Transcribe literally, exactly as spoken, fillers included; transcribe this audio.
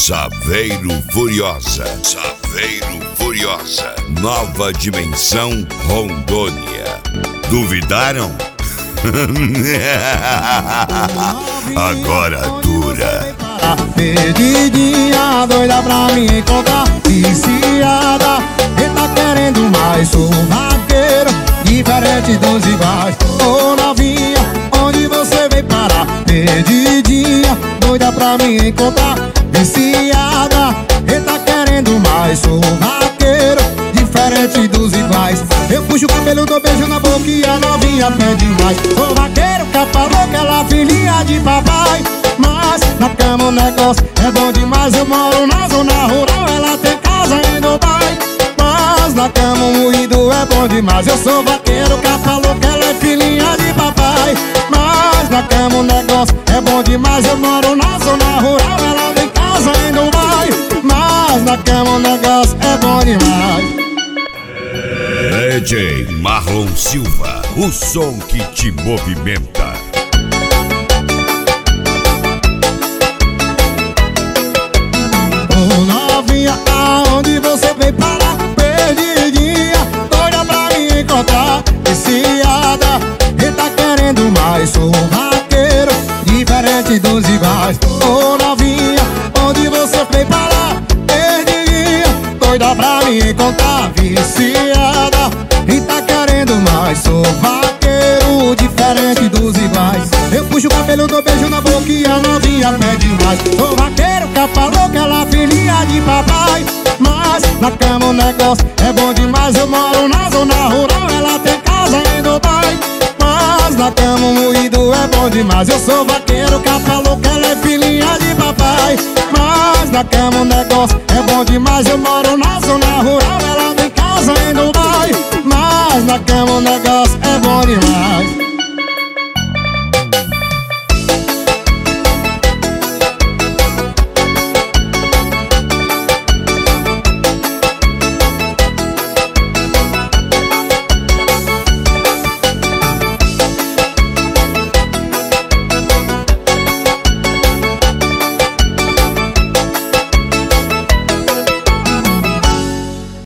Saveiro Furiosa, Saveiro Furiosa, Nova Dimensão Rondônia. Duvidaram? Agora dura. Perdidinha, doida pra me encontrar, viciada, e tá querendo mais. Sou vaqueiro, diferente dos iguais. Ô novinha, onde você veio parar? Perdidinha, doida pra me encontrar, viciada, e tá querendo mais. Sou vaqueiro, diferente dos iguais. Eu puxo o cabelo, dou beijo na boca e a novinha pede mais. Sou vaqueiro, capa louca, ela filhinha de papai. Mas na cama o negócio é bom demais. Eu moro na zona rural, ela tem casa em Dubai. Mas na cama o moído é bom demais. Eu sou vaqueiro, capa louca, ela é filhinha de papai. Mas na cama o negócio é bom demais. Eu moro na zona rural, ela tem casa em Dubai. Mas na cama o negócio é bom demais. D J Marlon Silva, o som que te movimenta. Ô novinha, aonde você veio parar? Perdidinha, doida pra me encontrar, viciada, e tá querendo mais. Sou vaqueiro, diferente dos iguais. Ô novinha, onde você veio parar? Perdidinha, doida pra me encontrar, viciada, e tá querendo mais. Sou vaqueiro, diferente dos iguais. Eu puxo o cabelo, dou beijo na boca e a novinha pede mais. Sou vaqueiro, capa louca, ela filhinha de papai. Mas na cama o negócio é bom demais. Eu moro na zona rural, ela tem casa em Dubai. Mas na cama o moído é bom demais. Eu sou vaqueiro, capa louca, ela é filhinha de papai. Mas na cama o negócio é bom demais. Eu moro na zona rural, ela tem casa em Dubai. Mas na cama o negócio é bom demais.